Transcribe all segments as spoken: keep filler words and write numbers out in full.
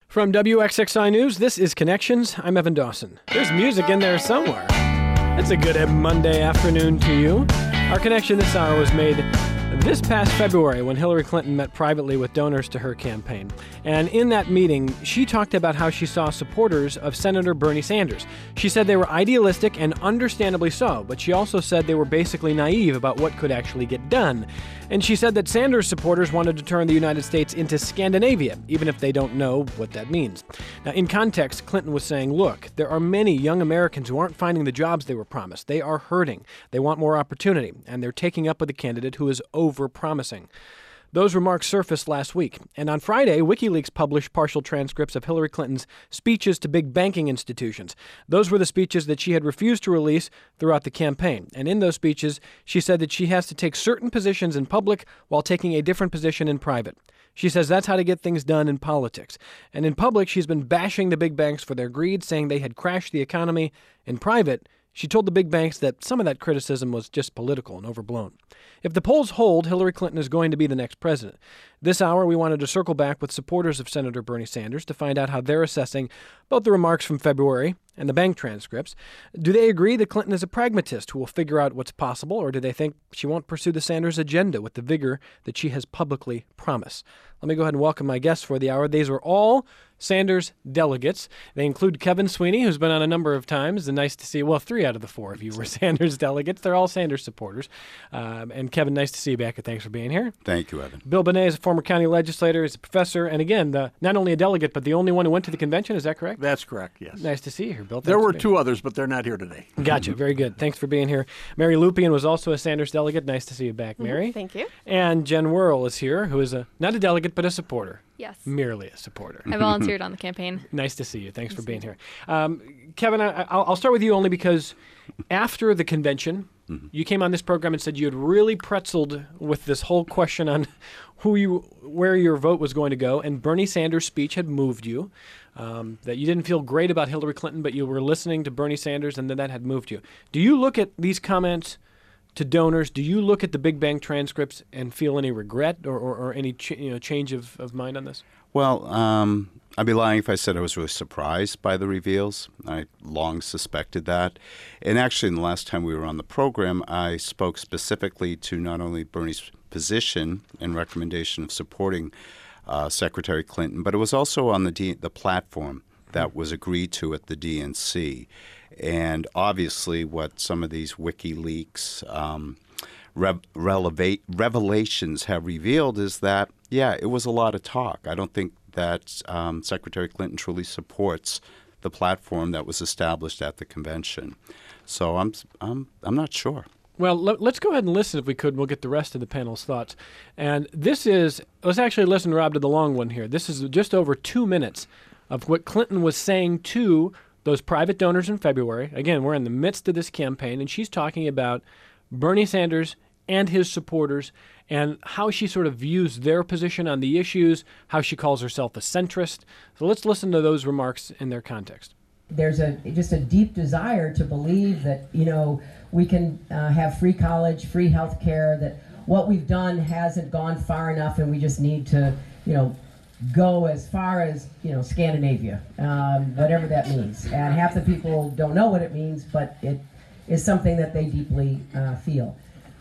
From W X X I News, this is Connections. I'm Evan Dawson. There's music in there somewhere. It's a good Monday afternoon to you. Our connection this hour was made this past February when Hillary Clinton met privately with donors to her campaign. And in that meeting, she talked about how she saw supporters of Senator Bernie Sanders. She said they were idealistic, and understandably so, but she also said they were basically naive about what could actually get done. And she said that Sanders supporters wanted to turn the United States into Scandinavia, even if they don't know what that means. Now, in context, Clinton was saying, look, there are many young Americans who aren't finding the jobs they were promised. They are hurting. They want more opportunity, and they're taking up with a candidate who is over-promising. Those remarks surfaced last week, and on Friday, WikiLeaks published partial transcripts of Hillary Clinton's speeches to big banking institutions. Those were the speeches that she had refused to release throughout the campaign. And in those speeches, she said that she has to take certain positions in public while taking a different position in private. She says that's how to get things done in politics. And in public, she's been bashing the big banks for their greed, saying they had crashed the economy. In private, she told the big banks that some of that criticism was just political and overblown. If the polls hold, Hillary Clinton is going to be the next president. This hour, we wanted to circle back with supporters of Senator Bernie Sanders to find out how they're assessing both the remarks from February and the bank transcripts. Do they agree that Clinton is a pragmatist who will figure out what's possible, or do they think she won't pursue the Sanders agenda with the vigor that she has publicly promised? Let me go ahead and welcome my guests for the hour. These are all Sanders delegates. They include Kevin Sweeney, who's been on a number of times, and nice to see, well, three out of the four of you were Sanders delegates. They're all Sanders supporters. Um, and Kevin, nice to see you back, and thanks for being here. Thank you, Evan. Bill Bonet is a former county legislator, is a professor, and again, the, not only a delegate, but the only one who went to the convention. Is that correct? That's correct, yes. Nice to see you here, Bill. Thanks there were two others, but they're not here today. Gotcha. Very good. Thanks for being here. Mary Lupian was also a Sanders delegate. Nice to see you back, Mary. Mm-hmm. Thank you. And Jen Worrell is here, who is a not a delegate, but a supporter. Yes. Merely a supporter. I volunteered on the campaign. Nice to see you. Thanks nice for being here. Um, Kevin, I, I'll, I'll start with you only because after the convention, mm-hmm. you came on this program and said you had really pretzeled with this whole question on who you, where your vote was going to go, and Bernie Sanders' speech had moved you, um, that you didn't feel great about Hillary Clinton, but you were listening to Bernie Sanders, and then that had moved you. Do you look at these comments to donors? Do you look at the Big Bang transcripts and feel any regret or, or, or any ch- you know, change of, of mind on this? Well, um, I'd be lying if I said I was really surprised by the reveals. I long suspected that. And actually, in the last time we were on the program, I spoke specifically to not only Bernie's position and recommendation of supporting uh, Secretary Clinton, but it was also on the D- the platform that was agreed to at the D N C. And obviously what some of these WikiLeaks um, rev- releva- revelations have revealed is that, yeah, it was a lot of talk. I don't think that um, Secretary Clinton truly supports the platform that was established at the convention. So I'm I'm I'm not sure. Well, let, let's go ahead and listen if we could. We'll get the rest of the panel's thoughts. And this is, let's actually listen, Rob, to the long one here. This is just over two minutes of what Clinton was saying to those private donors in February. Again, we're in the midst of this campaign, and she's talking about Bernie Sanders and his supporters and how she sort of views their position on the issues, how she calls herself a centrist. So let's listen to those remarks in their context. There's a just a deep desire to believe that, you know, we can uh, have free college, free health care, that what we've done hasn't gone far enough and we just need to, you know, go as far as, you know, Scandinavia, um, whatever that means. And half the people don't know what it means, but it is something that they deeply uh, feel.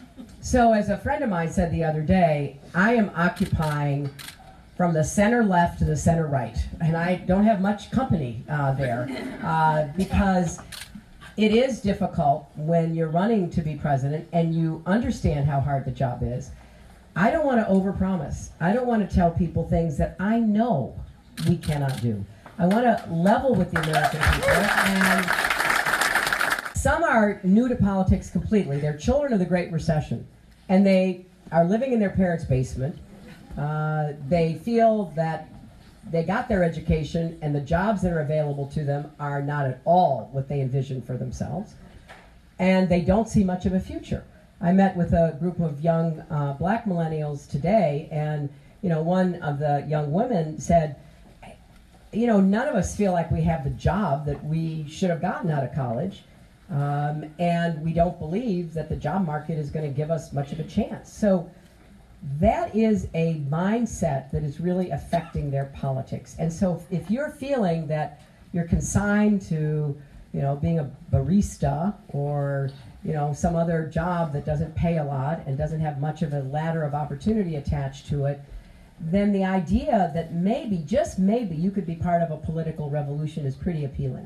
So as a friend of mine said the other day, I am occupying from the center left to the center right. And I don't have much company uh, there uh, because it is difficult when you're running to be president and you understand how hard the job is. I don't want to overpromise. I don't want to tell people things that I know we cannot do. I want to level with the American people, and some are new to politics completely. They're children of the Great Recession, and they are living in their parents' basement. Uh, they feel that they got their education and the jobs that are available to them are not at all what they envisioned for themselves, and they don't see much of a future. I met with a group of young uh, black millennials today, and you know, one of the young women said, you know, none of us feel like we have the job that we should have gotten out of college, um, and we don't believe that the job market is going to give us much of a chance. So that is a mindset that is really affecting their politics. And so if you're feeling that you're consigned to, you know, being a barista or, you know, some other job that doesn't pay a lot and doesn't have much of a ladder of opportunity attached to it, then the idea that maybe, just maybe, you could be part of a political revolution is pretty appealing.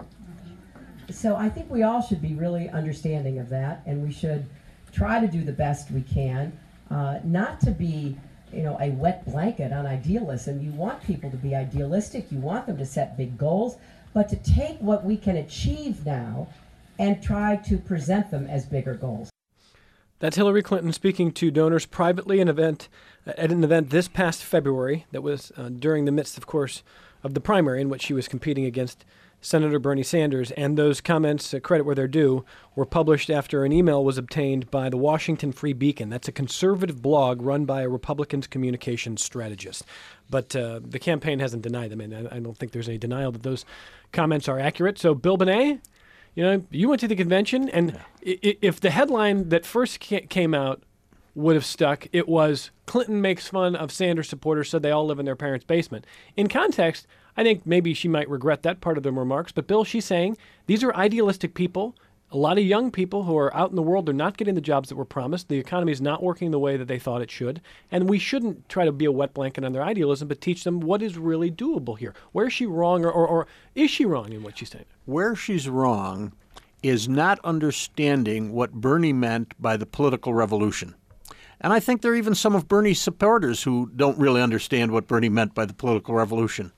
So I think we all should be really understanding of that, and we should try to do the best we can, uh, not to be, you know, a wet blanket on idealism. You want people to be idealistic, you want them to set big goals, but to take what we can achieve now and try to present them as bigger goals. That's Hillary Clinton speaking to donors privately an event, at an event this past February that was uh, during the midst, of course, of the primary in which she was competing against Senator Bernie Sanders. And those comments, uh, credit where they're due, were published after an email was obtained by the Washington Free Beacon. That's a conservative blog run by a Republican's communications strategist. But uh, the campaign hasn't denied them, and I, I don't think there's any denial that those comments are accurate. So, Bill Bonet, you know, you went to the convention, and yeah. I- if the headline that first ca- came out would have stuck, it was Clinton makes fun of Sanders supporters, so they all live in their parents' basement. In context, I think maybe she might regret that part of the remarks. But, Bill, she's saying these are idealistic people. A lot of young people who are out in the world are not getting the jobs that were promised. The economy is not working the way that they thought it should. And we shouldn't try to be a wet blanket on their idealism, but teach them what is really doable here. Where is she wrong, or, or, or is she wrong in what she's saying? Where she's wrong is not understanding what Bernie meant by the political revolution. And I think there are even some of Bernie's supporters who don't really understand what Bernie meant by the political revolution.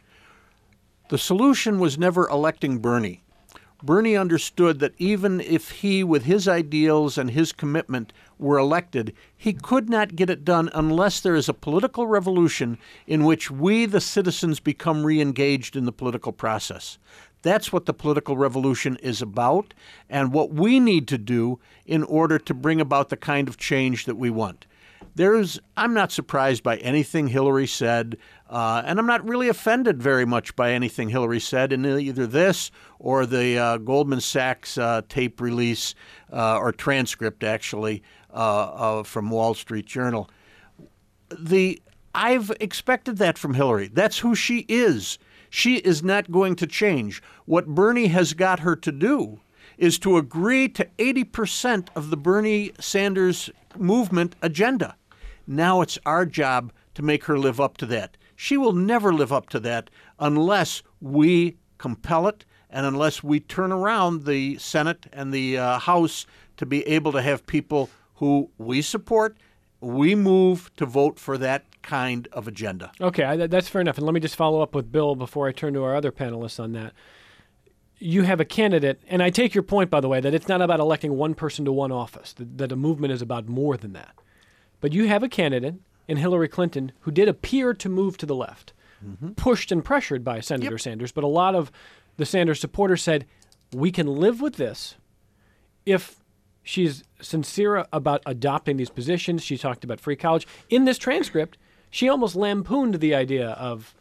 The solution was never electing Bernie. Bernie understood that even if he, with his ideals and his commitment, were elected, he could not get it done unless there is a political revolution in which we, the citizens, become re-engaged in the political process. That's what the political revolution is about, and what we need to do in order to bring about the kind of change that we want. There's, I'm not surprised by anything Hillary said, uh, and I'm not really offended very much by anything Hillary said in either this or the uh, Goldman Sachs uh, tape release uh, or transcript, actually, uh, uh, from Wall Street Journal. The I've expected that from Hillary. That's who she is. She is not going to change. What Bernie has got her to do is to agree to eighty percent of the Bernie Sanders movement agenda. Now it's our job to make her live up to that. She will never live up to that unless we compel it and unless we turn around the Senate and the uh, House to be able to have people who we support, we move to vote for that kind of agenda. Okay, I, that's fair enough. And let me just follow up with Bill before I turn to our other panelists on that. You have a candidate, and I take your point, by the way, that it's not about electing one person to one office, that, that a movement is about more than that. But you have a candidate in Hillary Clinton who did appear to move to the left, mm-hmm. pushed and pressured by Senator yep. Sanders. But a lot of the Sanders supporters said, we can live with this if she's sincere about adopting these positions. She talked about free college. In this transcript, she almost lampooned the idea of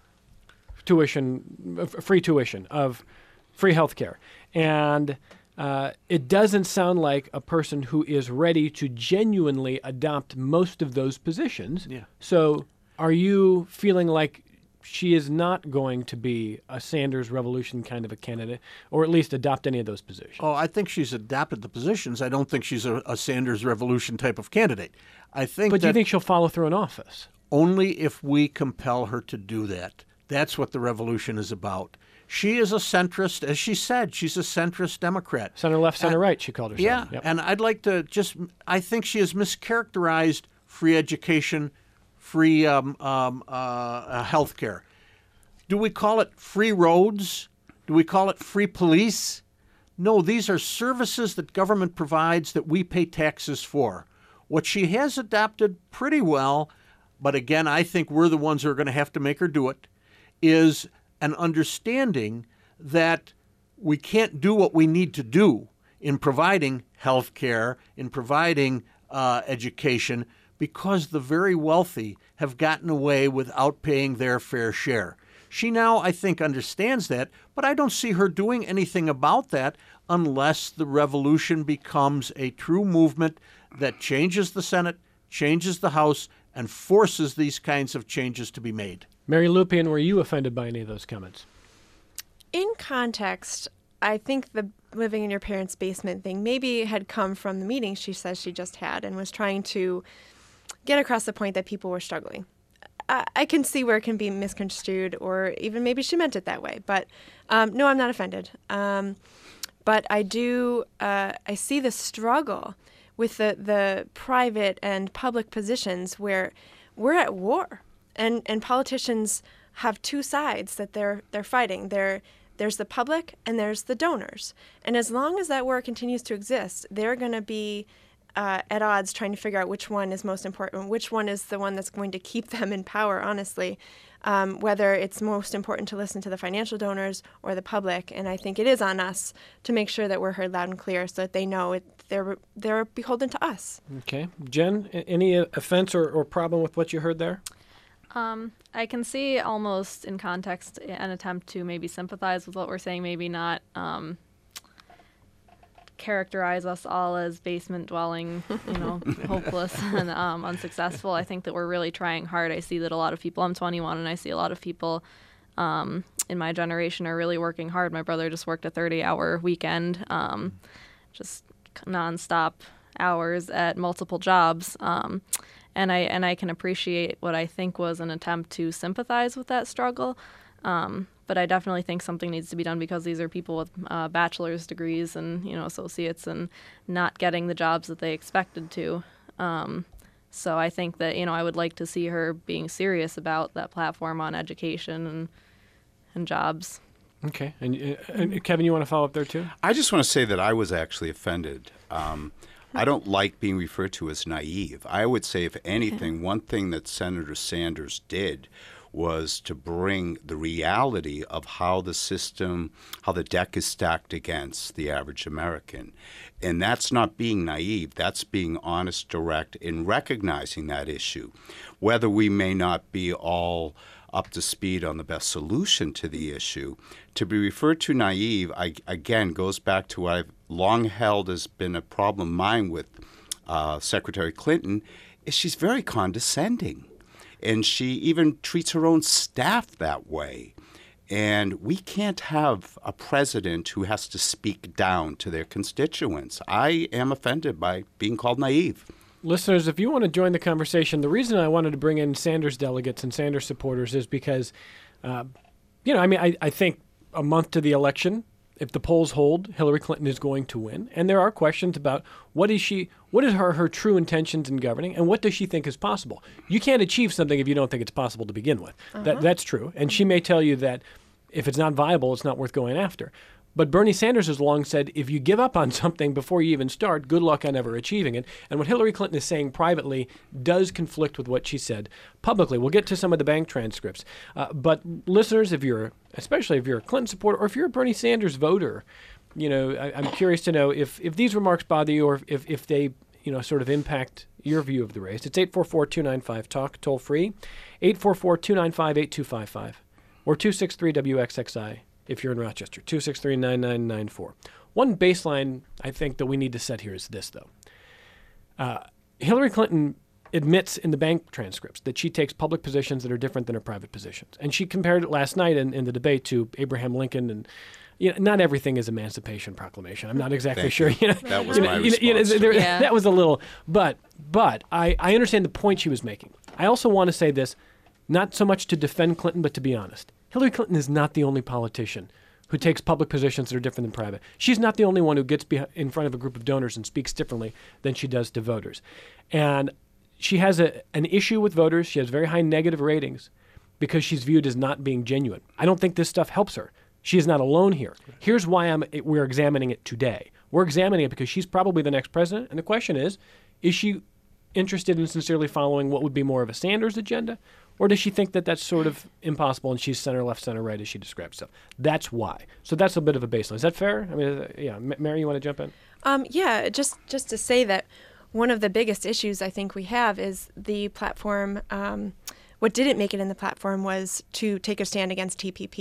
tuition, free tuition, of free health care. And uh, it doesn't sound like a person who is ready to genuinely adopt most of those positions. Yeah. So are you feeling like she is not going to be a Sanders revolution kind of a candidate, or at least adopt any of those positions? Oh, I think she's adopted the positions. I don't think she's a, a Sanders revolution type of candidate. I think But do that you think she'll follow through in office? Only if we compel her to do that. That's what the revolution is about. She is a centrist, as she said. She's a centrist Democrat. Center left, center and, right, she called herself. Yeah, yep. and I'd like to just, I think she has mischaracterized free education, free um, um, uh, health care. Do we call it free roads? Do we call it free police? No, these are services that government provides that we pay taxes for. What she has adopted pretty well, but again, I think we're the ones who are going to have to make her do it, is an understanding that we can't do what we need to do in providing health care, in providing uh, education, because the very wealthy have gotten away without paying their fair share. She now, I think, understands that, but I don't see her doing anything about that unless the revolution becomes a true movement that changes the Senate, changes the House, and forces these kinds of changes to be made. Mary Lupian, were you offended by any of those comments? In context, I think the living in your parents' basement thing maybe had come from the meeting she says she just had and was trying to get across the point that people were struggling. I, I can see where it can be misconstrued, or even maybe she meant it that way. But um, no, I'm not offended. Um, but I do, uh, I see the struggle with the, the private and public positions where we're at war, and, and politicians have two sides that they're they're fighting. They're There's the public and there's the donors. And as long as that war continues to exist, they're going to be uh, at odds trying to figure out which one is most important, which one is the one that's going to keep them in power, honestly, um, whether it's most important to listen to the financial donors or the public. And I think it is on us to make sure that we're heard loud and clear so that they know it, they're, they're beholden to us. Okay. Jen, any offense or, or problem with what you heard there? Um, I can see almost in context an attempt to maybe sympathize with what we're saying, maybe not um, characterize us all as basement dwelling, you know, hopeless and um, unsuccessful. I think that we're really trying hard. I see that a lot of people, I'm twenty-one, and I see a lot of people um, in my generation are really working hard. My brother just worked a thirty-hour weekend, um, just nonstop hours at multiple jobs. Um, And I and I can appreciate what I think was an attempt to sympathize with that struggle. Um, but I definitely think something needs to be done, because these are people with uh, bachelor's degrees and, you know, associates, and not getting the jobs that they expected to. Um, so I think that, you know, I would like to see her being serious about that platform on education and and jobs. Okay. And, uh, and Kevin, you want to follow up there too? I just want to say that I was actually offended. Um, I don't like being referred to as naive. I would say, if anything, one thing that Senator Sanders did was to bring the reality of how the system, how the deck is stacked against the average American. And that's not being naive. That's being honest, direct, in recognizing that issue. Whether we may not be all up to speed on the best solution to the issue, to be referred to naive, I, again, goes back to what I've long held has been a problem of mine with uh, Secretary Clinton, is she's very condescending. And she even treats her own staff that way. And we can't have a president who has to speak down to their constituents. I am offended by being called naive. Listeners, if you want to join the conversation, the reason I wanted to bring in Sanders delegates and Sanders supporters is because, uh, you know, I mean, I, I think a month to the election, if the polls hold, Hillary Clinton is going to win. And there are questions about what is she, what is her, her true intentions in governing, and what does she think is possible? You can't achieve something if you don't think it's possible to begin with. Uh-huh. That, that's true. And she may tell you that if it's not viable, it's not worth going after. But Bernie Sanders has long said, if you give up on something before you even start, good luck on ever achieving it. And what Hillary Clinton is saying privately does conflict with what she said publicly. We'll get to some of the bank transcripts. Uh, but listeners, if you're, especially if you're a Clinton supporter or if you're a Bernie Sanders voter, you know, I, I'm curious to know if, if these remarks bother you, or if, if they, you know, sort of impact your view of the race. It's eight four four, two nine five, talk, toll free, eight four four, two nine five, eight two five five, or two six three W X X I. If you're in Rochester, two six three, nine nine nine four. One baseline I think that we need to set here is this, though. Uh, Hillary Clinton admits in the bank transcripts that she takes public positions that are different than her private positions. And she compared it last night in, in the debate to Abraham Lincoln. And you know, not everything is Emancipation Proclamation. I'm not exactly Thank sure. You. You know, that was you my know, response. You know, there, Yeah. That was a little, but but I, I understand the point she was making. I also want to say this, not so much to defend Clinton, but to be honest. Hillary Clinton is not the only politician who takes public positions that are different than private. She's not the only one who gets behind, in front of a group of donors and speaks differently than she does to voters. And she has a, an issue with voters. She has very high negative ratings because she's viewed as not being genuine. I don't think this stuff helps her. She is not alone here. Here's why I'm, we're examining it today. We're examining it because she's probably the next president. And the question is, is she interested in sincerely following what would be more of a Sanders agenda? Or does she think that that's sort of impossible and she's center, left, center, right as she describes stuff? That's why. So that's a bit of a baseline. Is that fair? I mean, uh, yeah. M- Mary, you want to jump in? Um, yeah, just, just to say that one of the biggest issues I think we have is the platform. Um, what didn't make it in the platform was to take a stand against T P P.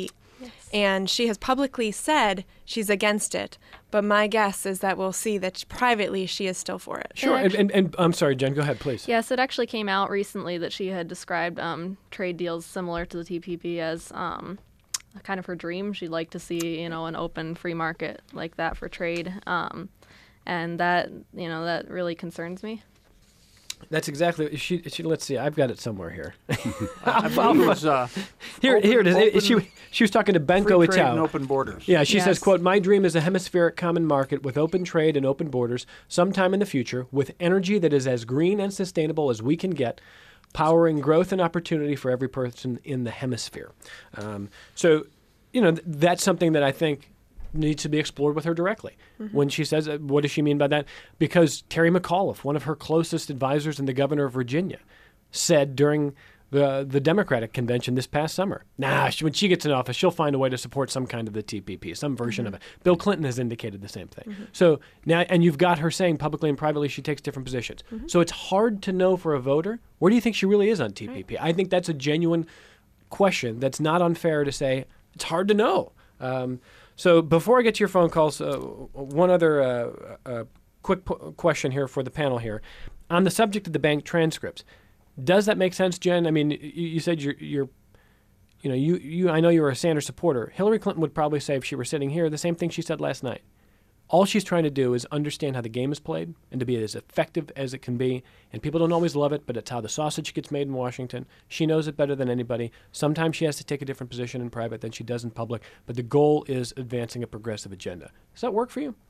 And she has publicly said she's against it. But my guess is that we'll see that privately she is still for it. Sure. And, and, and I'm sorry, Jen, go ahead, please. Yes, it actually came out recently that she had described um, trade deals similar to the T P P as um, kind of her dream. She'd like to see, you know, an open free market like that for trade. Um, and that, you know, that really concerns me. That's exactly. She, she. Let's see. I've got it somewhere here. I believe it was, uh, here, open- here it is. It- open- she she was talking to Benko free trade and Itau. open borders. Yeah, she Yes. says, "quote My dream is a hemispheric common market with open trade and open borders, sometime in the future, with energy that is as green and sustainable as we can get, powering growth and opportunity for every person in the hemisphere." Um, so, you know, th- that's something that I think needs to be explored with her directly. Mm-hmm. When she says, uh, what does she mean by that? Because Terry McAuliffe, one of her closest advisors and the governor of Virginia, said during the the Democratic convention this past summer, nah, she, when she gets in office, she'll find a way to support some kind of the T P P, some version Mm-hmm. of it. Bill Clinton has indicated the same thing. So now, and you've got her saying publicly and privately she takes different positions. Mm-hmm. So it's hard to know for a voter, where do you think she really is on T P P? I think that's a genuine question that's not unfair to say it's hard to know. Um, so before I get to your phone calls, uh, one other uh, uh, quick p- question here for the panel here. On the subject of the bank transcripts, does that make sense, Jen? I mean, you, you said you're, you're, you know, you, you. I know you were a Sanders supporter. Hillary Clinton would probably say, if she were sitting here, the same thing she said last night. All she's trying to do is understand how the game is played and to be as effective as it can be. And people don't always love it, but it's how the sausage gets made in Washington. She knows it better than anybody. Sometimes she has to take a different position in private than she does in public, but the goal is advancing a progressive agenda. Does that work for you?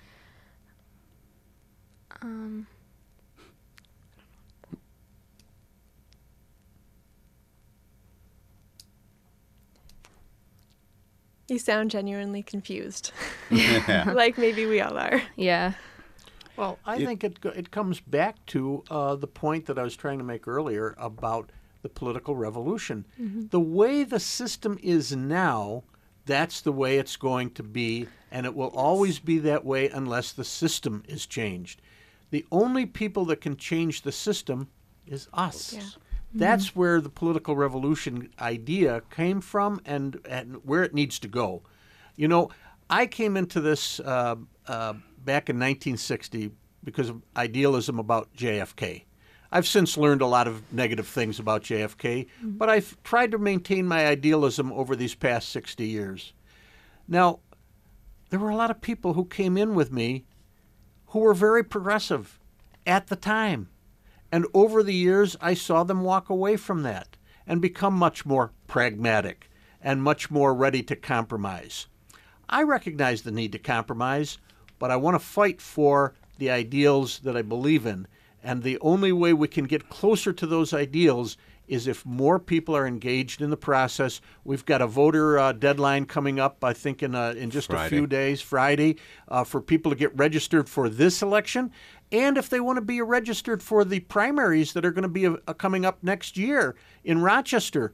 Um, You sound genuinely confused. Yeah. Like maybe we all are. yeah. Well, I think it go- it comes back to uh, the point that I was trying to make earlier about the political revolution. The way the system is now, that's the way it's going to be, and it will always be that way unless the system is changed. The only people that can change the system is us. Yeah. That's where the political revolution idea came from and, and where it needs to go. You know, I came into this uh, uh, back in nineteen sixty because of idealism about J F K. I've since learned a lot of negative things about J F K, but I've tried to maintain my idealism over these past sixty years. Now, there were a lot of people who came in with me who were very progressive at the time. And over the years, I saw them walk away from that and become much more pragmatic and much more ready to compromise. I recognize the need to compromise, but I want to fight for the ideals that I believe in. And the only way we can get closer to those ideals is if more people are engaged in the process. We've got a voter uh, deadline coming up, I think, in, uh, in just Friday. a few days, Friday, uh, for people to get registered for this election. And if they want to be registered for the primaries that are going to be uh, coming up next year in Rochester.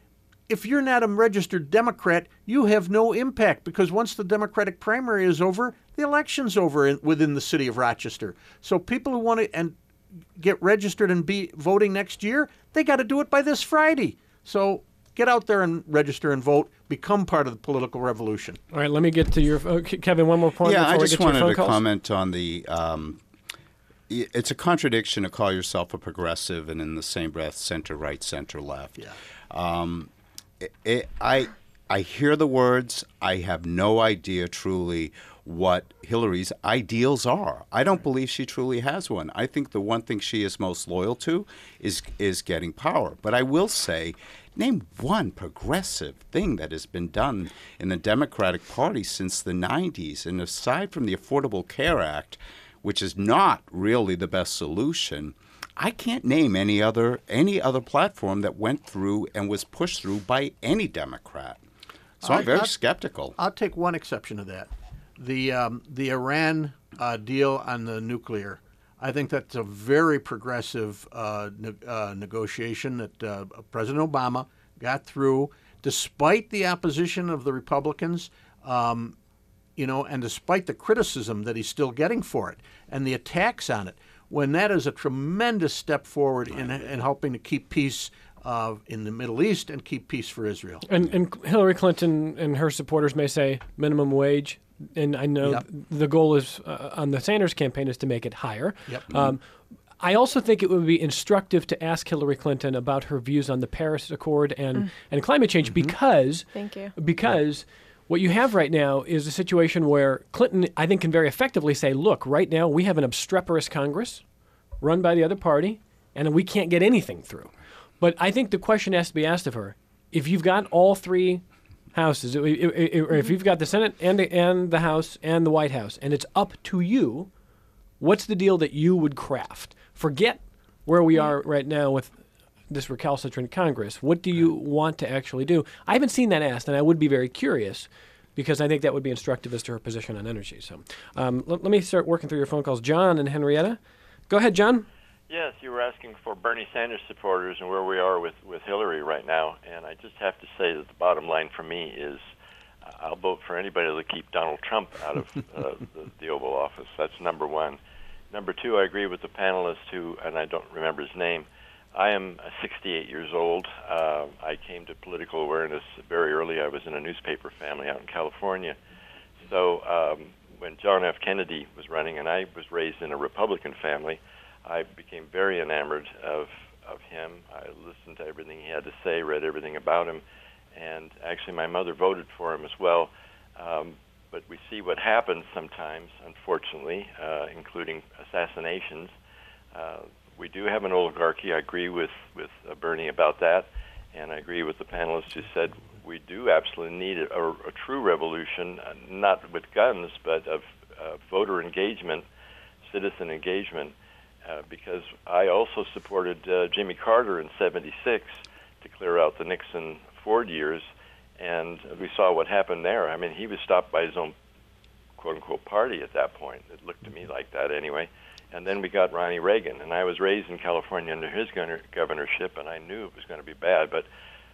If you're not a registered Democrat, you have no impact because once the Democratic primary is over, the election's over in, within the city of Rochester. So people who want to and get registered and be voting next year, they got to do it by this Friday. So get out there and register and vote. Become part of the political revolution. All right, let me get to your uh, Kevin. One more point. Yeah, before I we just get to your wanted phone to calls. comment on the. Um, y- it's a contradiction to call yourself a progressive and in the same breath center right, center left. Yeah. Um, it, it, I I hear the words. I have no idea truly what Hillary's ideals are. I don't believe she truly has one. I think the one thing she is most loyal to is is getting power. But I will say, name one progressive thing that has been done in the Democratic Party since the nineties. And aside from the Affordable Care Act, which is not really the best solution, I can't name any other any other platform that went through and was pushed through by any Democrat. So I- I'm very I- skeptical. I'll take one exception to that. The um, the Iran uh, deal on the nuclear. I think that's a very progressive uh, ne- uh, negotiation that uh, President Obama got through, despite the opposition of the Republicans, um, you know, and despite the criticism that he's still getting for it and the attacks on it. When that is a tremendous step forward in in helping to keep peace uh, in the Middle East and keep peace for Israel. And, and Hillary Clinton and her supporters may say minimum wage, and I know Yep. the goal is uh, on the Sanders campaign is to make it higher. Yep. Um, I also think it would be instructive to ask Hillary Clinton about her views on the Paris Accord and, and climate change because Thank you. because what you have right now is a situation where Clinton, I think, can very effectively say, look, right now we have an obstreperous Congress run by the other party, and we can't get anything through. But I think the question has to be asked of her, if you've got all three houses, or if you've got the Senate and the, and the House and the White House, and it's up to you, what's the deal that you would craft? Forget where we are right now with this recalcitrant Congress. What do you want to actually do? I haven't seen that asked, and I would be very curious because I think that would be instructive as to her position on energy. So um, let, let me start working through your phone calls. John and Henrietta. Go ahead, John. Yes, you were asking for Bernie Sanders supporters and where we are with, with Hillary right now. And I just have to say that the bottom line for me is uh, I'll vote for anybody to keep Donald Trump out of uh, the, the Oval Office. That's number one. Number two, I agree with the panelist who, and I don't remember his name, I am sixty-eight years old. Uh, I came to political awareness very early. I was in a newspaper family out in California. So um, when John F. Kennedy was running, and I was raised in a Republican family, I became very enamored of, of him. I listened to everything he had to say, read everything about him, and actually my mother voted for him as well. Um, but we see what happens sometimes, unfortunately, uh, including assassinations. Uh, We do have an oligarchy. I agree with, with uh, Bernie about that, and I agree with the panelists who said we do absolutely need a, a, a true revolution, uh, not with guns, but of uh, voter engagement, citizen engagement, uh, because I also supported uh, Jimmy Carter in seventy-six to clear out the Nixon-Ford years, and we saw what happened there. I mean, he was stopped by his own quote-unquote party at that point. It looked to me like that anyway. And then we got Ronnie Reagan, and I was raised in California under his governor- governorship, and I knew it was going to be bad. But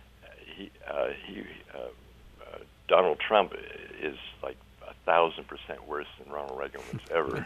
he, uh, he, uh, uh, Donald Trump is like a thousand percent worse than Ronald Reagan was ever.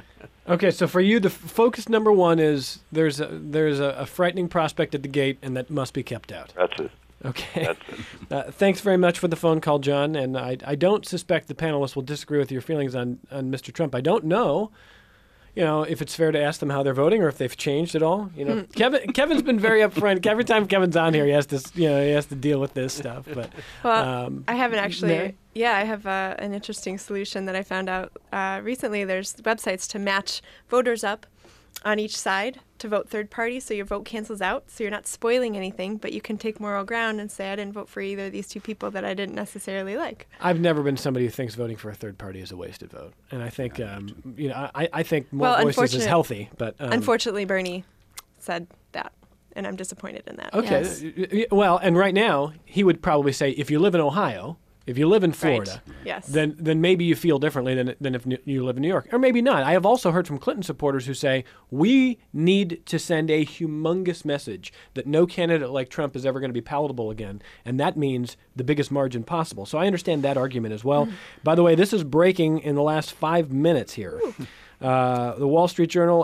Okay, so for you, the f- focus number one is there's a, there's a, a frightening prospect at the gate, and that must be kept out. That's it. Okay. That's it. Uh, thanks very much for the phone call, John. And I, I don't suspect the panelists will disagree with your feelings on, on Mister Trump. I don't know. You know, if it's fair to ask them how they're voting or if they've changed at all. You know, Kevin Kevin's been very upfront. Every time Kevin's on here, he has to, you know, he has to deal with this stuff. But Well, um, I haven't actually. Mary? Yeah, I have uh, an interesting solution that I found out uh, recently. There's websites to match voters up on each side to vote third party, so your vote cancels out, so you're not spoiling anything, but you can take moral ground and say I didn't vote for either of these two people that I didn't necessarily like. I've never been somebody who thinks voting for a third party is a wasted vote, and I think, um, you know, I, I think more Well, voices is unfortunate- healthy. But um, Unfortunately, Bernie said that, and I'm disappointed in that. okay, Yes. y- y- well, and right now he would probably say if you live in Ohio. If you live in Florida, Right. Yes. then then maybe you feel differently than than if New- you live in New York, or maybe not. I have also heard from Clinton supporters who say we need to send a humongous message that no candidate like Trump is ever going to be palatable again, and that means the biggest margin possible. So I understand that argument as well. By the way, this is breaking in the last five minutes here. Uh, the Wall Street Journal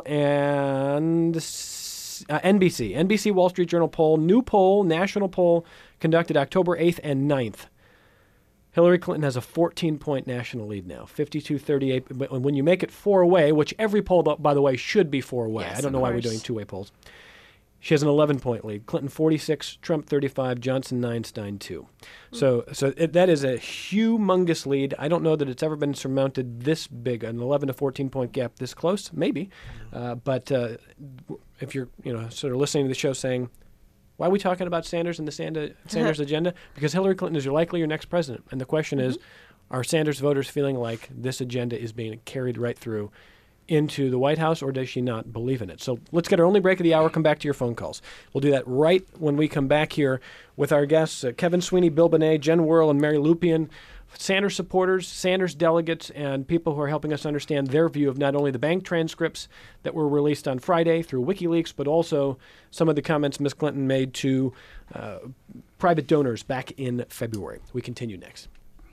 and uh, N B C, N B C Wall Street Journal poll, new poll, national poll conducted October eighth and ninth. Hillary Clinton has a fourteen-point national lead now, fifty-two thirty-eight. But when you make it four-way, which every poll, by the way, should be four-way. Yes, I don't know of why we're course. doing two-way polls. She has an eleven-point lead. Clinton forty-six, Trump thirty-five, Johnson nine, Stein two. So, so it, that is a humongous lead. I don't know that it's ever been surmounted this big, an eleven to fourteen-point gap this close, maybe. Uh, but uh, if you're, you know, sort of listening to the show saying, why are we talking about Sanders and the Sand- Sanders agenda? Because Hillary Clinton is your likely your next president. And the question is, are Sanders voters feeling like this agenda is being carried right through into the White House, or does she not believe in it? So let's get our only break of the hour, come back to your phone calls. We'll do that right when we come back here with our guests, uh, Kevin Sweeney, Bill Bonet, Jen Worrell, and Mary Lupian, Sanders supporters, Sanders delegates, and people who are helping us understand their view of not only the bank transcripts that were released on Friday through WikiLeaks, but also some of the comments Miz Clinton made to uh, private donors back in February. We continue next.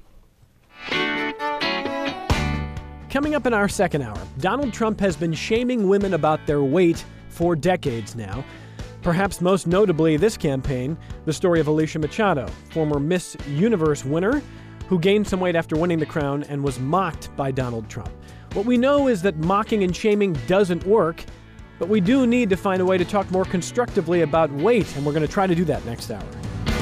Coming up in our second hour, Donald Trump has been shaming women about their weight for decades now. Perhaps most notably this campaign, the story of Alicia Machado, former Miss Universe winner, who gained some weight after winning the crown and was mocked by Donald Trump. What we know is that mocking and shaming doesn't work, but we do need to find a way to talk more constructively about weight, and we're going to try to do that next hour.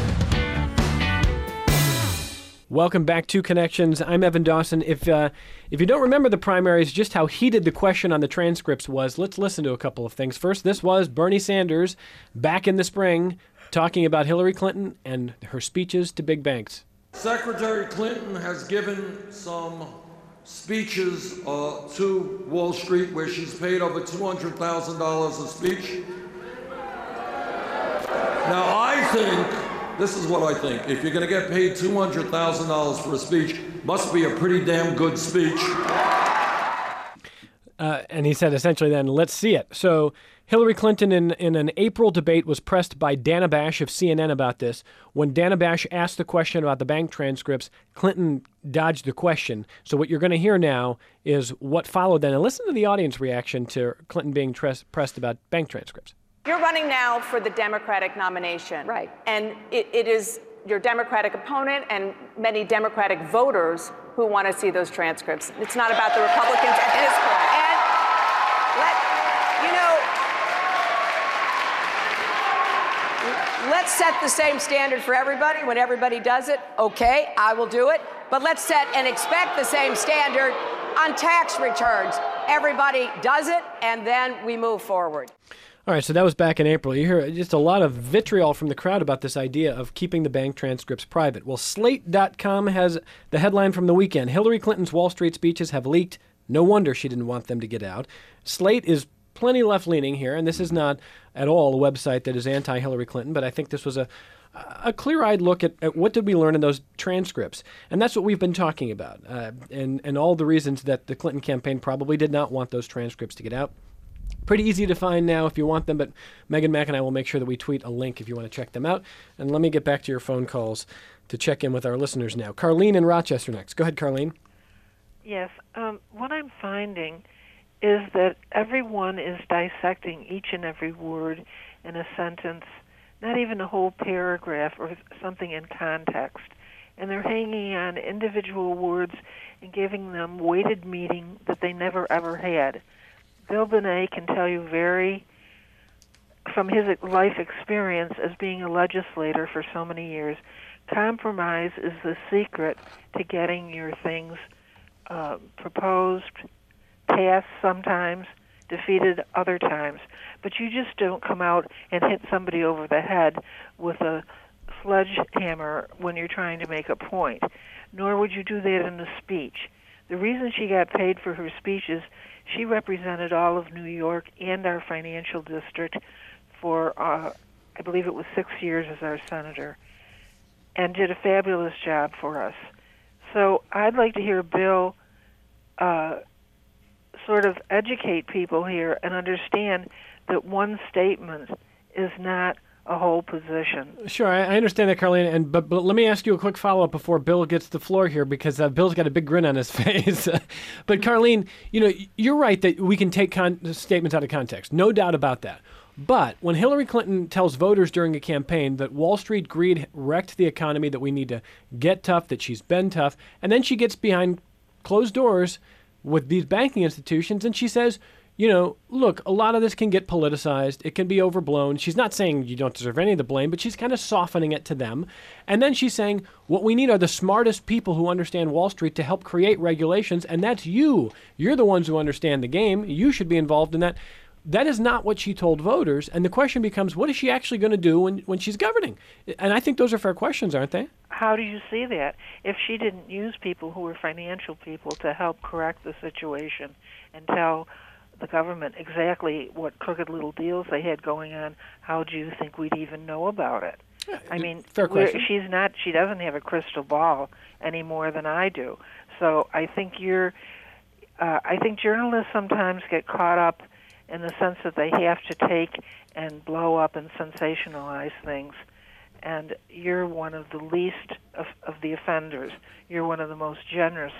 Welcome back to Connections. I'm Evan Dawson. If uh, if you don't remember the primaries, just how heated the question on the transcripts was, let's listen to a couple of things. First, this was Bernie Sanders back in the spring talking about Hillary Clinton and her speeches to big banks. Secretary Clinton has given some speeches uh, to Wall Street where she's paid over two hundred thousand dollars a speech. Now, I think... This is what I think. If you're going to get paid two hundred thousand dollars for a speech, must be a pretty damn good speech. Uh, and he said essentially then, let's see it. So Hillary Clinton in, in an April debate was pressed by Dana Bash of C N N about this. When Dana Bash asked the question about the bank transcripts, Clinton dodged the question. So what you're going to hear now is what followed then. And listen to the audience reaction to Clinton being tres- pressed about bank transcripts. You're running now for the Democratic nomination. Right. And it, it is your Democratic opponent and many Democratic voters who want to see those transcripts. It's not about the Republicans at this point. And let, you know, let's set the same standard for everybody. When everybody does it, okay, I will do it. But let's set and expect the same standard on tax returns. Everybody does it, and then we move forward. All right, so that was back in April. You hear just a lot of vitriol from the crowd about this idea of keeping the bank transcripts private. Well, Slate dot com has the headline from the weekend. Hillary Clinton's Wall Street speeches have leaked. No wonder she didn't want them to get out. Slate is plenty left-leaning here, and this is not at all a website that is anti-Hillary Clinton, but I think this was a a clear-eyed look at, at what did we learn in those transcripts. And that's what we've been talking about, uh, and, and all the reasons that the Clinton campaign probably did not want those transcripts to get out. Pretty easy to find now if you want them, but Megan Mack and I will make sure that we tweet a link if you want to check them out. And let me get back to your phone calls to check in with our listeners now. Carlene in Rochester next. Go ahead, Carlene. Yes. Um, what I'm finding is that everyone is dissecting each and every word in a sentence, not even a whole paragraph or something in context. And they're hanging on individual words and giving them weighted meaning that they never ever had. Bill Benet can tell you very, from his life experience as being a legislator for so many years, compromise is the secret to getting your things uh, proposed, passed sometimes, defeated other times. But you just don't come out and hit somebody over the head with a sledgehammer when you're trying to make a point, nor would you do that in a speech. The reason she got paid for her speeches, she represented all of New York and our financial district for, uh, I believe it was six years as our senator, and did a fabulous job for us. So I'd like to hear Bill uh, sort of educate people here and understand that one statement is not a whole position. Sure, I, I understand that, Carlene, and but, but let me ask you a quick follow-up before Bill gets the floor here, because uh, Bill's got a big grin on his face. But Carlene, you know, you're right that we can take con- statements out of context, no doubt about that. But when Hillary Clinton tells voters during a campaign that Wall Street greed wrecked the economy, that we need to get tough, that she's been tough, and then she gets behind closed doors with these banking institutions and she says, you know, look, a lot of this can get politicized. It can be overblown. She's not saying you don't deserve any of the blame, but she's kind of softening it to them. And then she's saying what we need are the smartest people who understand Wall Street to help create regulations, and that's you. You're the ones who understand the game. You should be involved in that. That is not what she told voters. And the question becomes, what is she actually going to do when, when she's governing? And I think those are fair questions, aren't they? How do you see that? If she didn't use people who were financial people to help correct the situation and tell the government exactly what crooked little deals they had going on, how do you think we'd even know about it? Yeah, I mean, fair question. she's not. She doesn't have a crystal ball any more than I do. So I think you're. Uh, I think journalists sometimes get caught up in the sense that they have to take and blow up and sensationalize things. And you're one of the least of, of the offenders. You're one of the most generous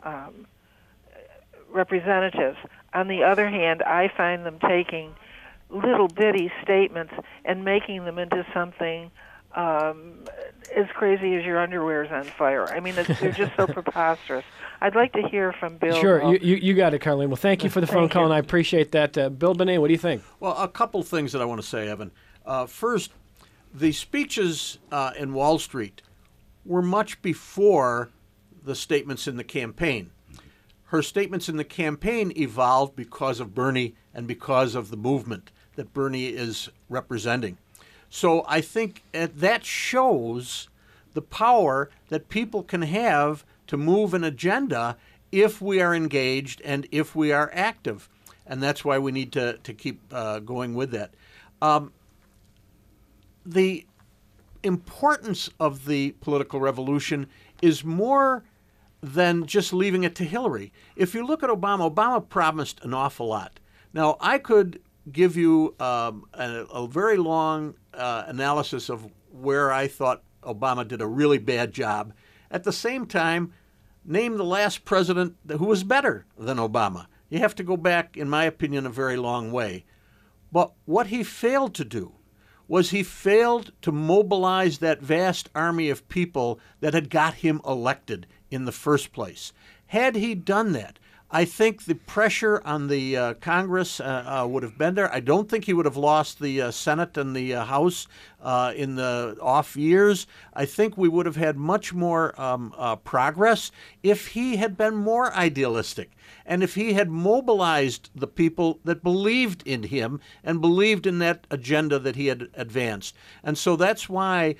um, representatives. On the other hand, I find them taking little bitty statements and making them into something um, as crazy as your underwear's on fire. I mean, it's, they're just so preposterous. I'd like to hear from Bill. Sure, though. you, you you got it, Carlene. Well, thank you for the phone Thank call, you. and I appreciate that. Uh, Bill Benet, what do you think? Well, a couple things that I want to say, Evan. Uh, first, the speeches uh, in Wall Street were much before the statements in the campaign. Her statements in the campaign evolved because of Bernie and because of the movement that Bernie is representing. So I think uh, that shows the power that people can have to move an agenda if we are engaged and if we are active. And that's why we need to, to keep uh, going with that. Um, the importance of the political revolution is more than just leaving it to Hillary. If you look at Obama, Obama promised an awful lot. Now, I could give you um, a, a very long uh, analysis of where I thought Obama did a really bad job. At the same time, name the last president who was better than Obama. You have to go back, in my opinion, a very long way. But what he failed to do was he failed to mobilize that vast army of people that had got him elected in the first place. Had he done that, I think the pressure on the uh, Congress uh, uh, would have been there. I don't think he would have lost the uh, Senate and the uh, House uh, in the off years. I think we would have had much more um, uh, progress if he had been more idealistic and if he had mobilized the people that believed in him and believed in that agenda that he had advanced. And so that's why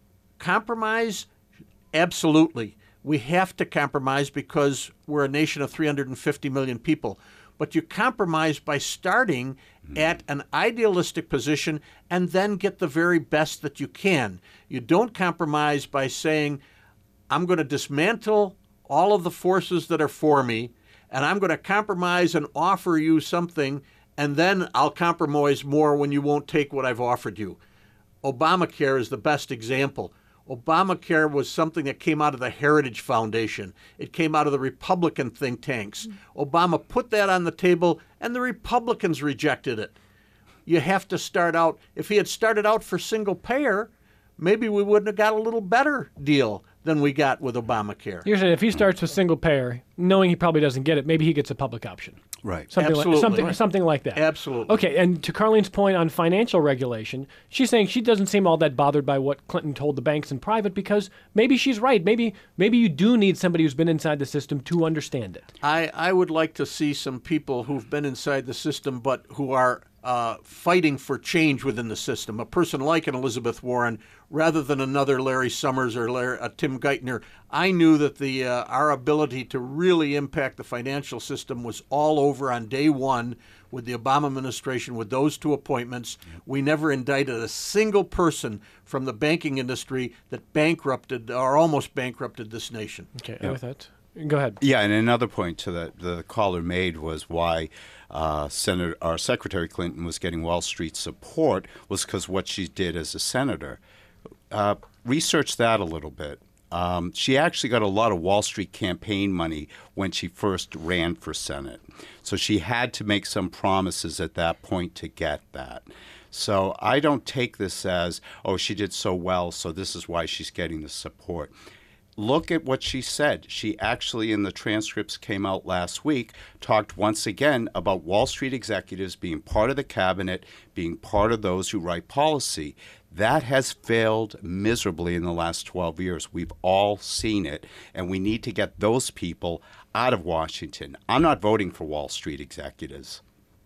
compromise, absolutely. We have to compromise because we're a nation of three hundred fifty million people. But you compromise by starting at an idealistic position and then get the very best that you can. You don't compromise by saying, I'm going to dismantle all of the forces that are for me, and I'm going to compromise and offer you something, and then I'll compromise more when you won't take what I've offered you. Obamacare is the best example. Obamacare was something that came out of the Heritage Foundation. It came out of the Republican think tanks. Mm-hmm. Obama put that on the table, and the Republicans rejected it. You have to start out, if he had started out for single payer, maybe we wouldn't have got a little better deal than we got with Obamacare. You're saying if he starts with single payer, knowing he probably doesn't get it, maybe he gets a public option. Right. Something Absolutely. like something Right. something like that. Absolutely. Okay, and to Carlene's point on financial regulation, she's saying she doesn't seem all that bothered by what Clinton told the banks in private because maybe she's right. Maybe maybe you do need somebody who's been inside the system to understand it. I, I would like to see some people who've been inside the system but who are uh, fighting for change within the system. A person like an Elizabeth Warren, rather than another Larry Summers or Larry, uh, Tim Geithner. I knew that the uh, our ability to really impact the financial system was all over on day one with the Obama administration, with those two appointments. We never indicted a single person from the banking industry that bankrupted or almost bankrupted this nation. Okay, yeah. With that, go ahead. Yeah, and another point to that the caller made was why uh, Senator, our Secretary Clinton was getting Wall Street support was because what she did as a senator. Uh, research that a little bit. Um, she actually got a lot of Wall Street campaign money when she first ran for Senate. So she had to make some promises at that point to get that. So I don't take this as, oh, she did so well, so this is why she's getting the support. Look at what she said. She actually, in the transcripts came out last week, talked once again about Wall Street executives being part of the cabinet, being part of those who write policy. That has failed miserably in the last twelve years. We've all seen it, and we need to get those people out of Washington. I'm not voting for Wall Street executives.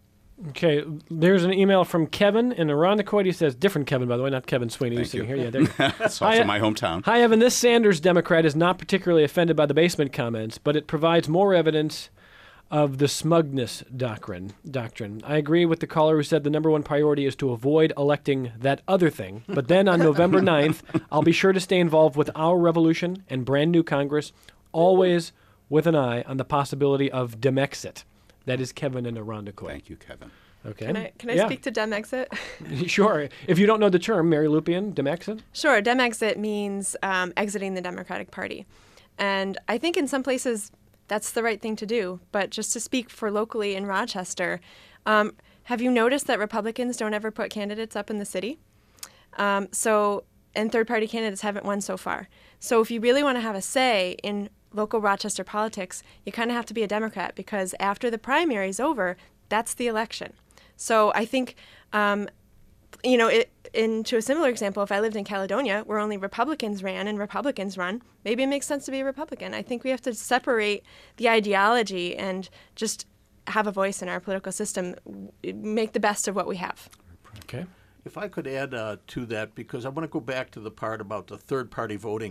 Okay, there's an email from Kevin in Irondequoit. He says, different Kevin, by the way, not Kevin Sweeney. Thank He's sitting you. here. Yeah, there. That's also Hi, my hometown. Hi, Evan. This Sanders Democrat is not particularly offended by the basement comments, but it provides more evidence of the smugness doctrine. Doctrine. I agree with the caller who said the number one priority is to avoid electing that other thing. But then on November ninth, I'll be sure to stay involved with our revolution and brand new Congress, always with an eye on the possibility of Demexit. That is Kevin in Irondequoit. Thank you, Kevin. Okay. Can I, can I yeah. speak to Demexit? Sure. If you don't know the term, Mary Lupian, Demexit? Sure. Demexit means um, exiting the Democratic Party. And I think in some places that's the right thing to do. But just to speak for locally in Rochester, um, have you noticed that Republicans don't ever put candidates up in the city? Um, so, and third-party candidates haven't won so far. So if you really want to have a say in local Rochester politics, you kind of have to be a Democrat, because after the primary is over, that's the election. So I think, um, you know, it, into a similar example, if I lived in Caledonia, where only Republicans ran and Republicans run, maybe it makes sense to be a Republican. I think we have to separate the ideology and just have a voice in our political system, make the best of what we have. Okay. If I could add uh, to that, because I want to go back to the part about the third-party voting.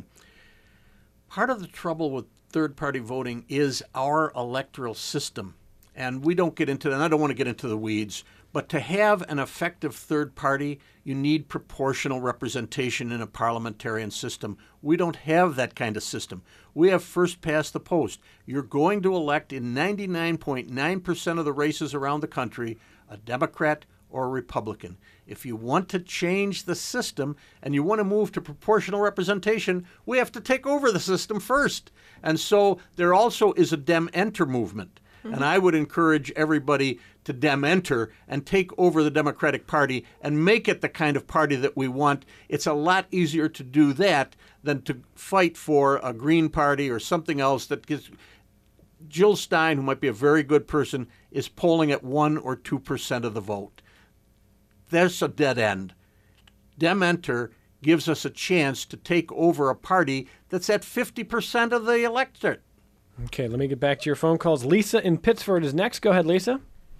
Part of the trouble with third-party voting is our electoral system. And we don't get into that, and I don't want to get into the weeds, but to have an effective third party, you need proportional representation in a parliamentarian system. We don't have that kind of system. We have first past the post. You're going to elect in ninety-nine point nine percent of the races around the country a Democrat or a Republican. If you want to change the system and you want to move to proportional representation, we have to take over the system first. And so there also is a Dem-Enter movement. Mm-hmm. And I would encourage everybody to Dem-Enter and take over the Democratic Party and make it the kind of party that we want. It's a lot easier to do that than to fight for a Green Party or something else that gets... Jill Stein, who might be a very good person, is polling at one or two percent of the vote. That's a dead end. Dem-Enter gives us a chance to take over a party that's at fifty percent of the electorate. Okay, let me get back to your phone calls. Lisa in Pittsford is next. Go ahead, Lisa.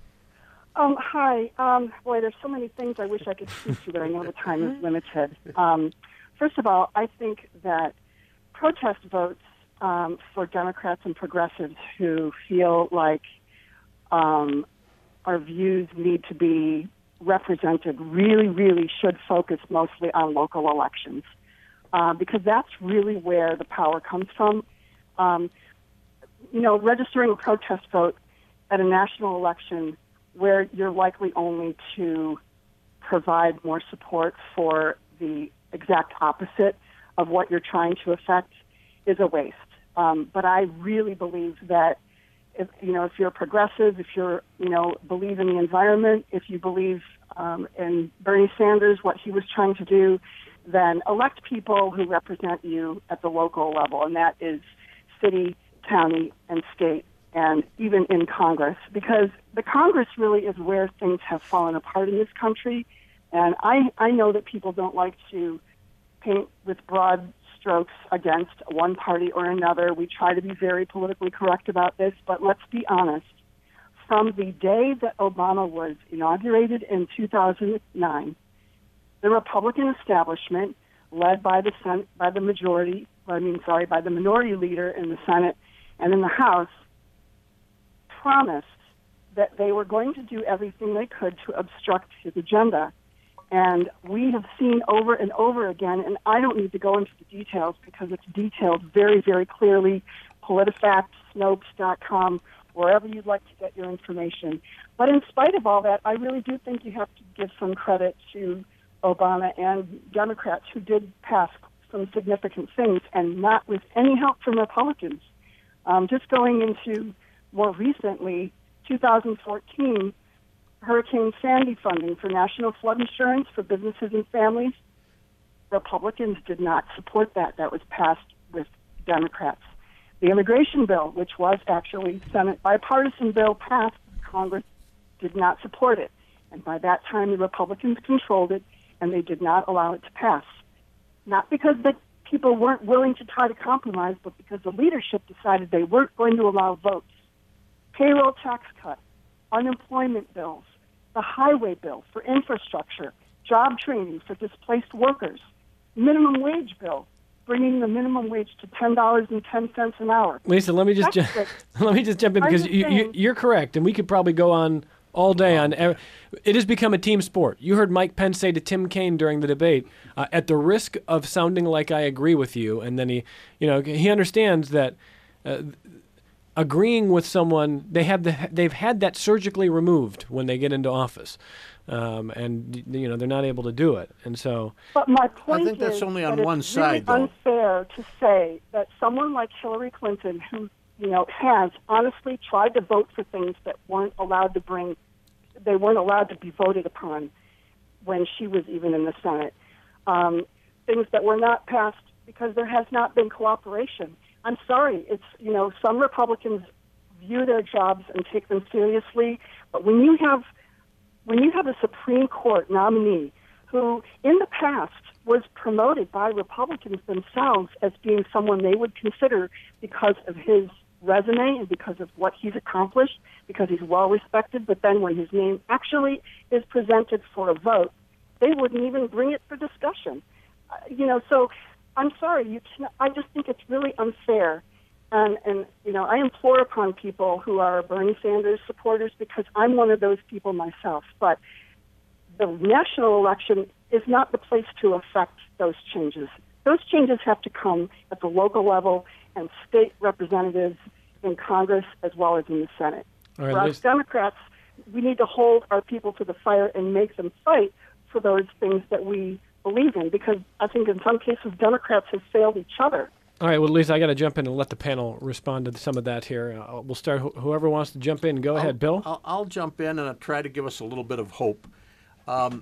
Um, hi. Um, boy, there's so many things I wish I could speak to, but I know the time is limited. Um, first of all, I think that protest votes um, for Democrats and progressives who feel like um, our views need to be represented really, really should focus mostly on local elections, uh, because that's really where the power comes from. Um, you know, registering a protest vote at a national election where you're likely only to provide more support for the exact opposite of what you're trying to affect is a waste. Um, but I really believe that if, you know, if you're progressive, if you're, you know, believe in the environment, if you believe um, in Bernie Sanders, what he was trying to do, then elect people who represent you at the local level, and that is city, county, and state, and even in Congress, because the Congress really is where things have fallen apart in this country. And I, I know that people don't like to paint with broad strokes against one party or another. We try to be very politically correct about this, but let's be honest. From the day that Obama was inaugurated in two thousand nine, the Republican establishment, led by the Sen- by the majority, I mean, sorry, by the minority leader in the Senate and in the House, promised that they were going to do everything they could to obstruct his agenda. And we have seen over and over again, and I don't need to go into the details because it's detailed very, very clearly, PolitiFact, Snopes dot com, wherever you'd like to get your information. But in spite of all that, I really do think you have to give some credit to Obama and Democrats who did pass some significant things, and not with any help from Republicans. Um, just going into more recently, two thousand fourteen, Hurricane Sandy funding for national flood insurance for businesses and families. Republicans did not support that. That was passed with Democrats. The immigration bill, which was actually Senate bipartisan bill, passed. Congress did not support it. And by that time, the Republicans controlled it, and they did not allow it to pass. Not because the people weren't willing to try to compromise, but because the leadership decided they weren't going to allow votes. Payroll tax cut, unemployment bills, the highway bill for infrastructure, job training for displaced workers, minimum wage bill, bringing the minimum wage to ten dollars and ten cents an hour. Lisa, let me just ju- let me just jump in because you, you, you're correct, and we could probably go on all day on. It has become a team sport. You heard Mike Pence say to Tim Kaine during the debate, uh, at the risk of sounding like I agree with you, and then he, you know, he understands that. Uh, agreeing with someone, they have the they've had that surgically removed when they get into office, um, and you know they're not able to do it, and so. But my point I think that's is only on that one it's side, really though. unfair to say that someone like Hillary Clinton, who you know has honestly tried to vote for things that weren't allowed to bring they weren't allowed to be voted upon when she was even in the Senate. Um, things that were not passed because there has not been cooperation. I'm sorry, it's, you know, some Republicans view their jobs and take them seriously, but when you have when you have a Supreme Court nominee who in the past was promoted by Republicans themselves as being someone they would consider because of his resume and because of what he's accomplished, because he's well respected, but then when his name actually is presented for a vote, they wouldn't even bring it for discussion. Uh, you know, so I'm sorry, you can, I just think it's really unfair. And, and, you know, I implore upon people who are Bernie Sanders supporters, because I'm one of those people myself, but the national election is not the place to affect those changes. Those changes have to come at the local level and state representatives in Congress as well as in the Senate. All right, For us Liz. Democrats, we need to hold our people to the fire and make them fight for those things that we believe in, because I think in some cases Democrats have failed each other. All right, well, Lisa, I got to jump in and let the panel respond to some of that here. Uh, we'll start, wh- whoever wants to jump in, go I'll, ahead. Bill? I'll, I'll jump in and I'll try to give us a little bit of hope. Um,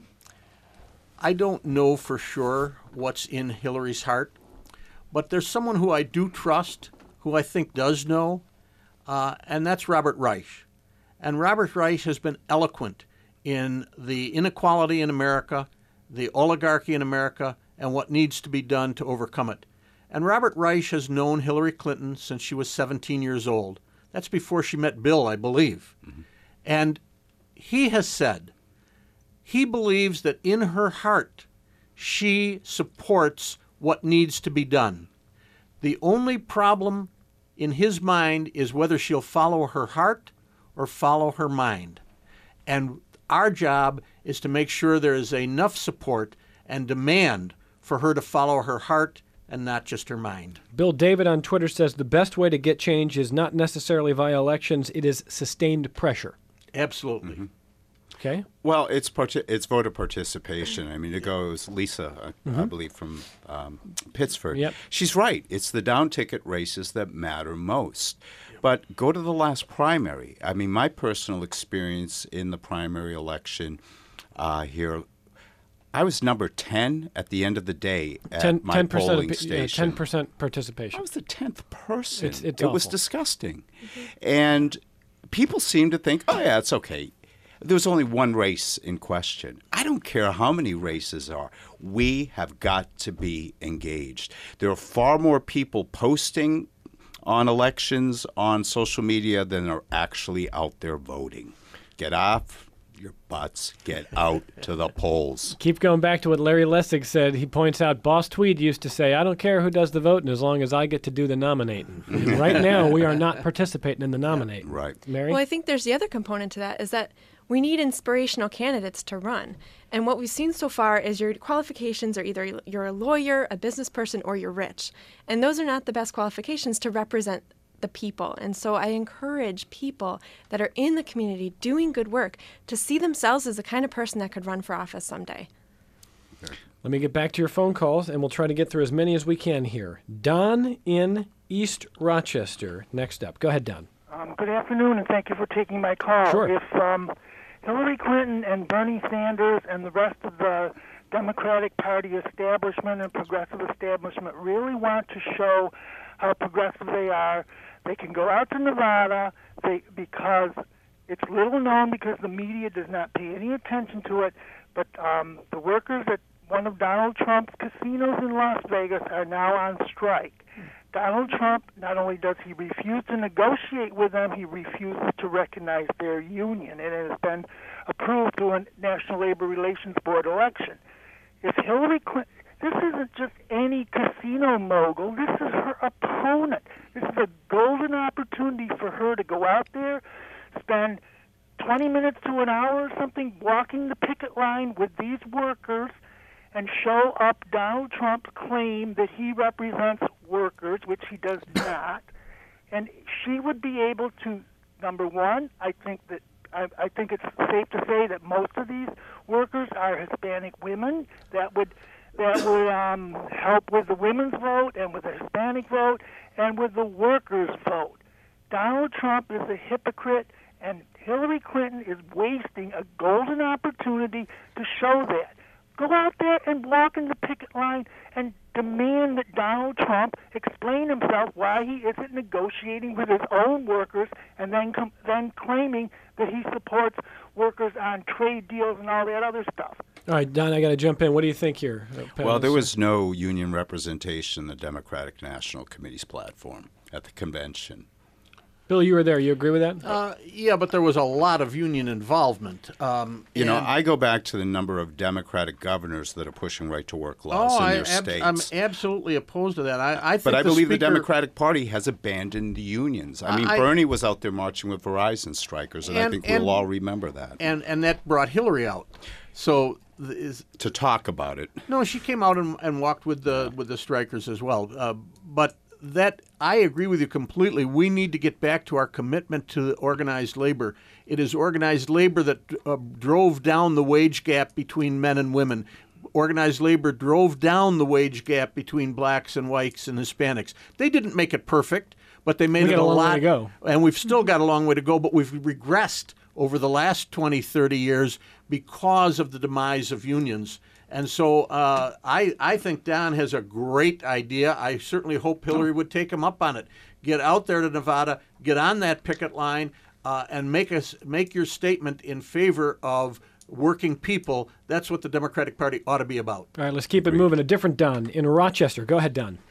I don't know for sure what's in Hillary's heart, but there's someone who I do trust, who I think does know, uh, and that's Robert Reich. And Robert Reich has been eloquent in the inequality in America, the oligarchy in America, and what needs to be done to overcome it. And Robert Reich has known Hillary Clinton since she was seventeen years old. That's before she met Bill, I believe. Mm-hmm. And he has said he believes that in her heart she supports what needs to be done. The only problem in his mind is whether she'll follow her heart or follow her mind. And our job is to make sure there is enough support and demand for her to follow her heart and not just her mind. Bill David on Twitter says the best way to get change is not necessarily via elections, it is sustained pressure. Absolutely. Mm-hmm. Okay. Well, it's parti- it's voter participation. I mean, it goes Lisa, uh, Mm-hmm. I believe, from um, Pittsburgh. Yep. She's right. It's the down-ticket races that matter most. But go to the last primary. I mean, my personal experience in the primary election uh, here, I was number ten at the end of the day at ten, my ten percent polling of, pe- yeah, station. ten percent participation. I was the tenth person. It's, it's it was awful. disgusting. And people seem to think, oh, yeah, it's okay. There was only one race in question. I don't care how many races are. We have got to be engaged. There are far more people posting on elections on social media than are actually out there voting. Get off your butts. Get out to the polls. Keep going back to what Larry Lessig said. He points out Boss Tweed used to say, I don't care who does the voting as long as I get to do the nominating. And right now, we are not participating in the nominating. Right. Mary? Well, I think there's the other component to that is that we need inspirational candidates to run. And what we've seen so far is your qualifications are either you're a lawyer, a business person, or you're rich. And those are not the best qualifications to represent the people. And so I encourage people that are in the community doing good work to see themselves as the kind of person that could run for office someday. Let me get back to your phone calls, and we'll try to get through as many as we can here. Don in East Rochester, next up. Go ahead, Don. Um, good afternoon, and thank you for taking my call. Sure. If um, Hillary Clinton and Bernie Sanders and the rest of the Democratic Party establishment and progressive establishment really want to show how progressive they are, they can go out to Nevada they, because it's little known because the media does not pay any attention to it, but um, the workers at one of Donald Trump's casinos in Las Vegas are now on strike. Donald Trump, not only does he refuse to negotiate with them, he refuses to recognize their union, and it has been approved through a National Labor Relations Board election. If Hillary Clinton, this isn't just any casino mogul, this is her opponent. This is a golden opportunity for her to go out there, spend twenty minutes to an hour or something walking the picket line with these workers, and show up Donald Trump's claim that he represents workers, which he does not. And she would be able to, number one, I think that I, I think it's safe to say that most of these workers are Hispanic women. That would that would um, help with the women's vote and with the Hispanic vote and with the workers' vote. Donald Trump is a hypocrite, And Hillary Clinton is wasting a golden opportunity to show that. Go out there and walk in the picket line and demand that Donald Trump explain himself why he isn't negotiating with his own workers and then com- then claiming that he supports workers on trade deals and all that other stuff. All right, Don, I got to jump in. What do you think here? Uh, Well, there was no union representation in the Democratic National Committee's platform at the convention. Bill, you were there. You agree with that? Uh, yeah, but there was a lot of union involvement. Um, You know, and- I go back to the number of Democratic governors that are pushing right-to-work laws oh, in I, their ab- states. I'm absolutely opposed to that. I, I think But I the believe speaker, the Democratic Party has abandoned the unions. I mean, I- Bernie was out there marching with Verizon strikers, and, I And- think and- we'll all remember that. and and that brought Hillary out. So th- is To talk about it. no, she came out and, and walked with the with the strikers as well. Uh, but that I agree with you completely. We need to get back to our commitment to organized labor. It is organized labor that uh, drove down the wage gap between men and women. Organized labor drove down the wage gap between blacks and whites and Hispanics. They didn't make it perfect, but they made We it got a a long way lot. to go. And we've still got a long way to go, but we've regressed over the last twenty, thirty years because of the demise of unions. And so uh, I, I think Don has a great idea. I certainly hope Hillary would take him up on it. Get out there to Nevada, get on that picket line, uh, and make us make your statement in favor of working people. That's what the Democratic Party ought to be about. All right, let's keep it moving. A different Don in Rochester. Go ahead, Don.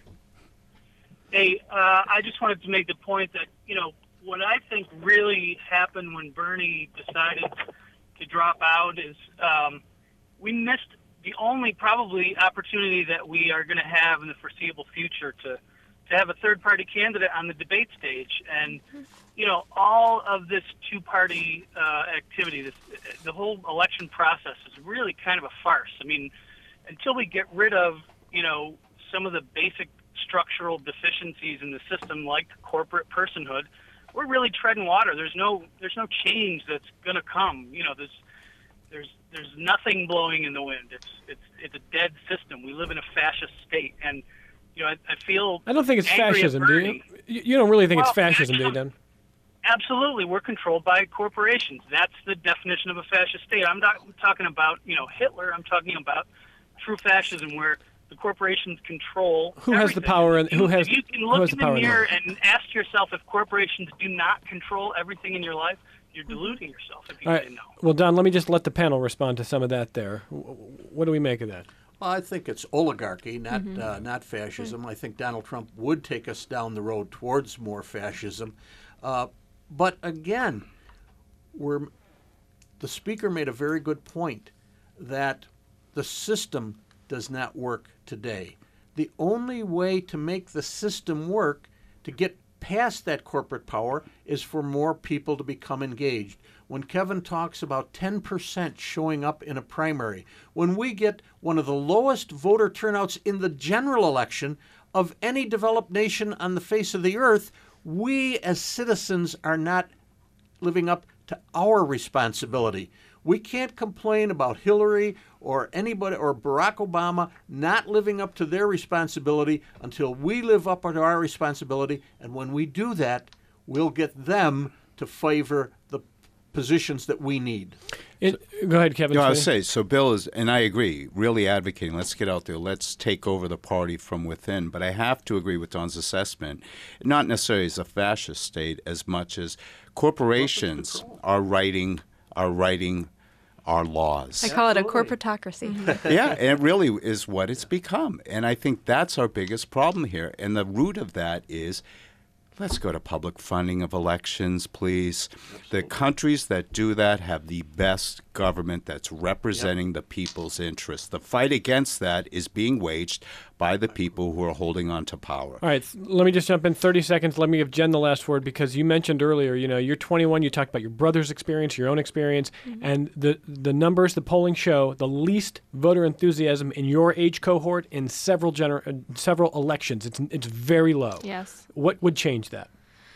Hey, uh, I just wanted to make the point that, you know, what I think really happened when Bernie decided to drop out is um, we missed the only probably opportunity that we are going to have in the foreseeable future to, to have a third-party candidate on the debate stage. And, you know, all of this two-party uh, activity, this, the whole election process is really kind of a farce. I mean, until we get rid of, you know, some of the basic structural deficiencies in the system like corporate personhood, we're really treading water. There's no there's no change that's going to come. You know, there's there's there's nothing blowing in the wind. It's it's it's a dead system. We live in a fascist state, and you know, I, I feel I don't think it's angry at fascism, do you? Bernie. You you don't really think Well, it's fascism, do you, Don? Absolutely, we're controlled by corporations. That's the definition of a fascist state. I'm not talking about, you know, Hitler. I'm talking about true fascism, where the corporations control Who has the everything. power and If you- who has if you can who look has in the the power in mirror that? and ask yourself if corporations do not control everything in your life, you're deluding yourself if you All say right. no. Well, Don, let me just let the panel respond to some of that there. W- What do we make of that? Well, I think it's oligarchy, not Mhm. uh, not fascism. I think Donald Trump would take us down the road towards more fascism. Uh, but again, we're, the speaker made a very good point that the system does not work today. The only way to make the system work, to get past that corporate power, is for more people to become engaged. When Kevin talks about ten percent showing up in a primary, when we get one of the lowest voter turnouts in the general election of any developed nation on the face of the earth, we as citizens are not living up to our responsibility. We can't complain about Hillary or anybody or Barack Obama not living up to their responsibility until we live up to our responsibility. And when we do that, we'll get them to favor the positions that we need. It, go ahead, Kevin. No, I would Sweeney. say, so Bill is, and I agree, really advocating, let's get out there, let's take over the party from within. But I have to agree with Don's assessment, not necessarily as a fascist state as much as corporations are writing, are writing our laws. I call it a corporatocracy. Yeah, and it really is what it's become. And I think that's our biggest problem here. And the root of that is, let's go to public funding of elections, please. The countries that do that have the best government that's representing yep. the people's interests. The fight against that is being waged by the people who are holding on to power. All right, let me just jump in thirty seconds. Let me give Jen the last word, because you mentioned earlier, you know, you're twenty-one, you talked about your brother's experience, your own experience, mm-hmm. and the the numbers, the polling show the least voter enthusiasm in your age cohort in several gener- uh, several elections. It's it's very low. Yes. What would change that?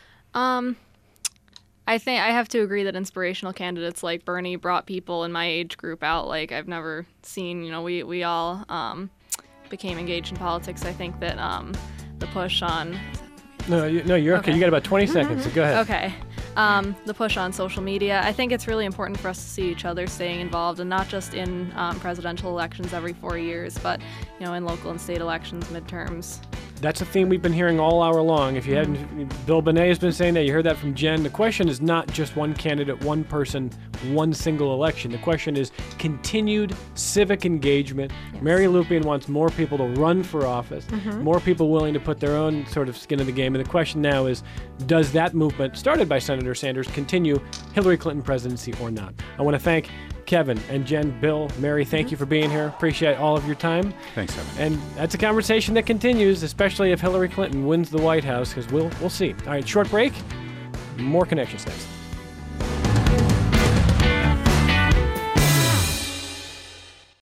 Um, I think I have to agree that inspirational candidates like Bernie brought people in my age group out like I've never seen. You know, we, we all um, became engaged in politics. I think that um, the push on... No, you, no, you're okay. okay. You got about twenty seconds, so go ahead. Okay. Um, the push on social media. I think it's really important for us to see each other staying involved, and not just in um, presidential elections every four years, but you know, in local and state elections, midterms. That's a theme we've been hearing all hour long. If you Mm-hmm. hadn't, Bill Benet has been saying that. You heard that from Jen. The question is not just one candidate, one person, one single election. The question is continued civic engagement. Yes. Mary Lupian wants more people to run for office, Mhm. more people willing to put their own sort of skin in the game. And the question now is, does that movement, started by Senator Sanders, continue Hillary Clinton presidency or not? I want to thank Kevin and Jen, Bill, Mary, thank you for being here. Appreciate all of your time. Thanks, Evan. And that's a conversation that continues, especially if Hillary Clinton wins the White House, because we'll, we'll see. All right, short break. More Connections next.